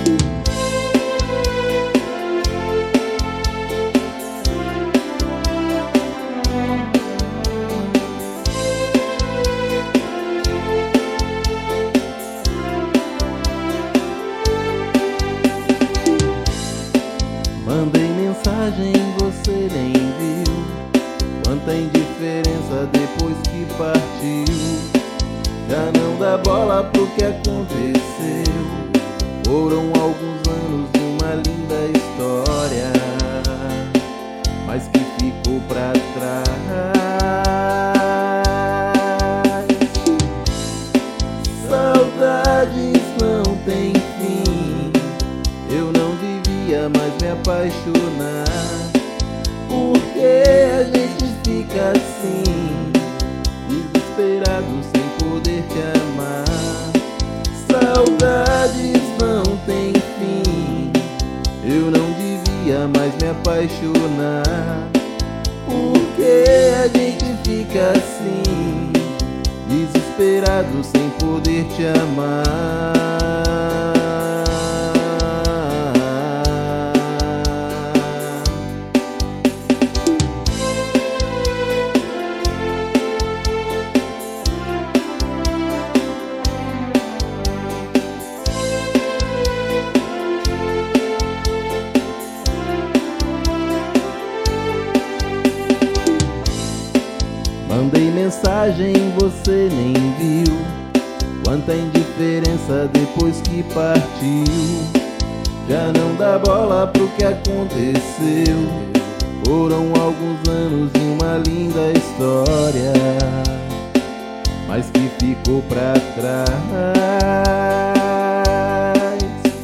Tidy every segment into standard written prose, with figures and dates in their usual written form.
Mandei mensagem, você nem viu. Quanta indiferença depois que partiu. Já não dá bola pro que aconteceu. Foram alguns anos de uma linda história, mas que ficou pra trás. Saudades não tem fim. Eu não devia mais me apaixonar. Por que a gente fica assim, desesperado sem poder te amar? Saudades não tem fim. Eu não devia mais me apaixonar. Por que a gente fica assim, desesperado sem poder te amar? Mandei mensagem, você nem viu. Quanta indiferença depois que partiu. Já não dá bola pro que aconteceu. Foram alguns anos de uma linda história, mas que ficou pra trás.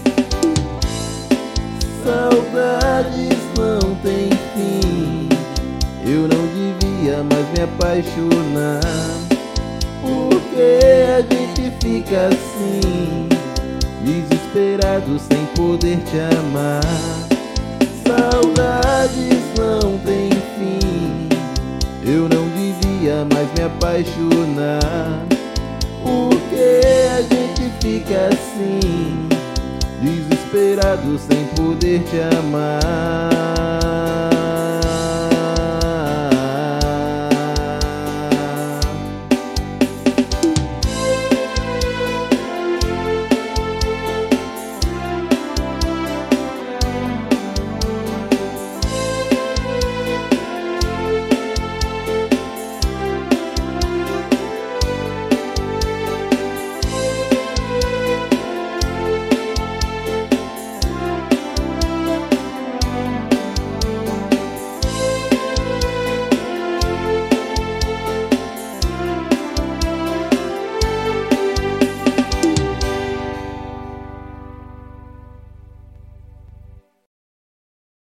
Saudades não tem fim. Eu não devia mais me apaixonar. Por que a gente fica assim, desesperado sem poder te amar? Saudades não tem fim. Eu não devia mais me apaixonar. Por que a gente fica assim, desesperado sem poder te amar?